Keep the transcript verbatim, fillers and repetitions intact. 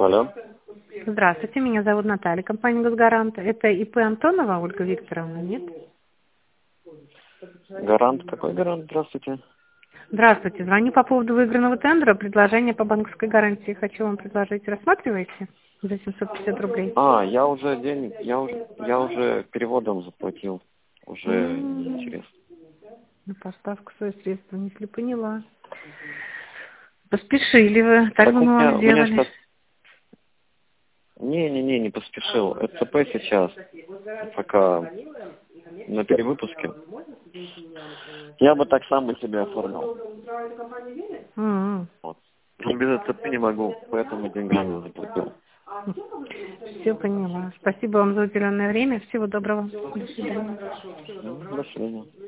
Алло. Здравствуйте, меня зовут Наталья, компания «Госгарант». Это ИП Антонова Ольга Викторовна, нет? Гарант? Какой гарант? Здравствуйте. Здравствуйте, звоню по поводу выигранного тендера, предложение по банковской гарантии. Хочу вам предложить. Рассматриваете за семьсот пятьдесят рублей? А, я уже денег, я уже, я уже переводом заплатил. Уже М-м. неинтересно. На поставку своих средств, если поняла. Поспешили вы, так бы у мы меня, вам у меня сделали. сейчас... Не-не-не, не поспешил. СЦП сейчас, пока на перевыпуске. Я бы так сам бы себе оформил. М-м. Вот. Но без СЦП не могу, поэтому деньгами заплатил. Все поняла. Спасибо вам за уделенное время. Всего доброго. До свидания. Ну, до свидания.